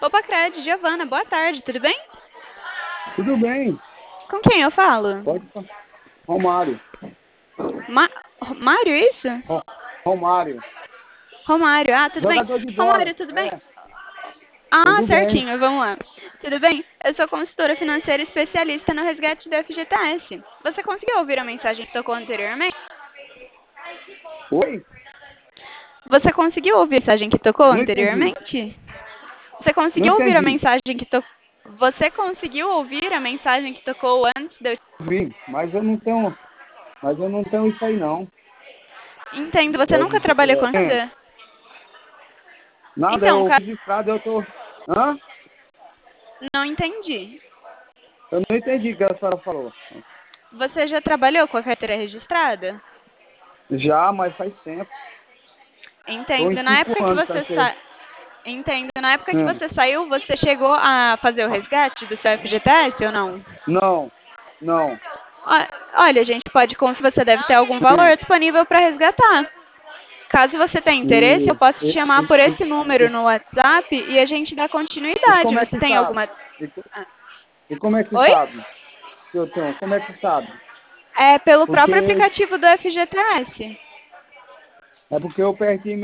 Opa, Cred, Giovana, boa tarde, tudo bem? Tudo bem, Com quem eu falo? pode falar. Romário. Ma Mário, isso? Ro- Romário. Romário, tudo bem? Jogador de bola. Romário, tudo bem? É, Ah, tudo bem. certinho, vamos lá. Tudo bem? Eu sou consultora financeira especialista no resgate do FGTS. Você conseguiu ouvir a mensagem que tocou anteriormente? Oi? Você conseguiu ouvir a mensagem que tocou Não entendi. anteriormente? Você Não conseguiu ouvir a entendi. mensagem que tocou... Você conseguiu ouvir a mensagem que tocou antes de eu... Vi, mas eu não tenho isso aí não. Entendo, você nunca trabalhou com É, nada? nada, Então, eu registrado, eu tô. Hã? não entendi. Eu não entendi o que a senhora falou. Você já trabalhou com a carteira registrada? Já, mas faz tempo. Tô Entendo. em 5 anos com esse. Entendo. Na época que Hã? você saiu, você chegou a fazer o resgate do seu FGTS ou não? Não, não. Olha, a gente pode, como se você deve ter algum Hã? valor disponível para resgatar. Caso você tenha interesse, eu E, posso te e, chamar e, por e, esse número e, no WhatsApp e a gente dá e continuidade. como é Você que tem sabe? alguma... E, Ah. e como é que Oi? sabe? Que eu tenho? Como é que sabe? É pelo próprio Porque aplicativo do FGTS. É porque eu perdi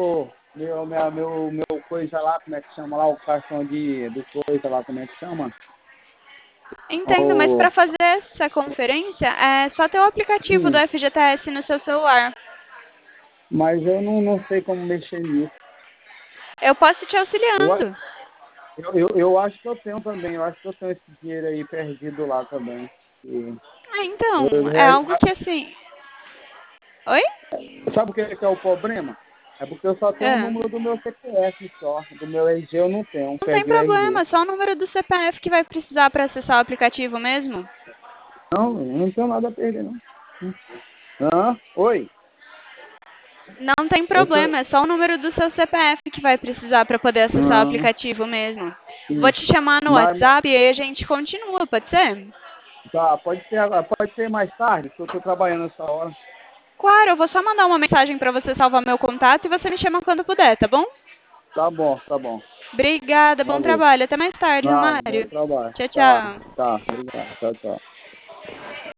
meu coisa lá, como é que chama lá, o cartão do coisa lá, como é que chama? Entendo, mas O, para fazer essa conferência é só ter o aplicativo do sim, FGTS no seu celular. mas eu não sei como mexer nisso. Eu posso te Eu, a- auxiliando. eu acho que eu tenho também, eu acho que eu tenho esse dinheiro aí perdido lá também. Então, é algo que assim. Oi? Sabe o que é o problema? É porque eu só tenho o Ah, número do meu CPF só, do meu RG eu não tenho, não tem perdi o RG. problema, só o número do CPF que vai precisar para acessar o aplicativo mesmo. Não, eu não tenho nada a perder, não. Oi? Não tem Eu tô. problema, é só o número do seu CPF que vai precisar para poder acessar o Ah, aplicativo mesmo. Vou sim. te chamar no Mas, WhatsApp e aí a gente continua, pode ser? tá, pode ser mais tarde, porque eu tô trabalhando essa hora. Claro, eu vou só mandar uma mensagem para você salvar meu contato e você me chama quando puder, tá bom? Tá bom, tá bom. Obrigada, bom Valeu. trabalho. Até mais tarde, Nada, bom Romário. trabalho. Tchau, Tá, tchau. tá, obrigado. Tchau, tchau.